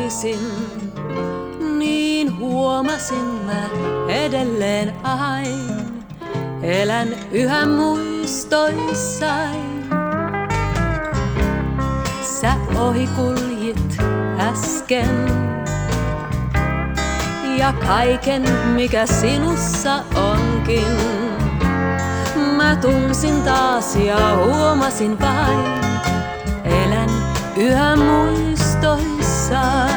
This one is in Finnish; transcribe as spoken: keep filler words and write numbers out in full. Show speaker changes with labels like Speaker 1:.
Speaker 1: toisin, niin huomasin mä edelleen ain. Elän yhä muistoissain. Sä ohi kuljit äsken ja kaiken mikä sinussa onkin mä tunsin taas ja huomasin vain. Elän yhä muistoissaan.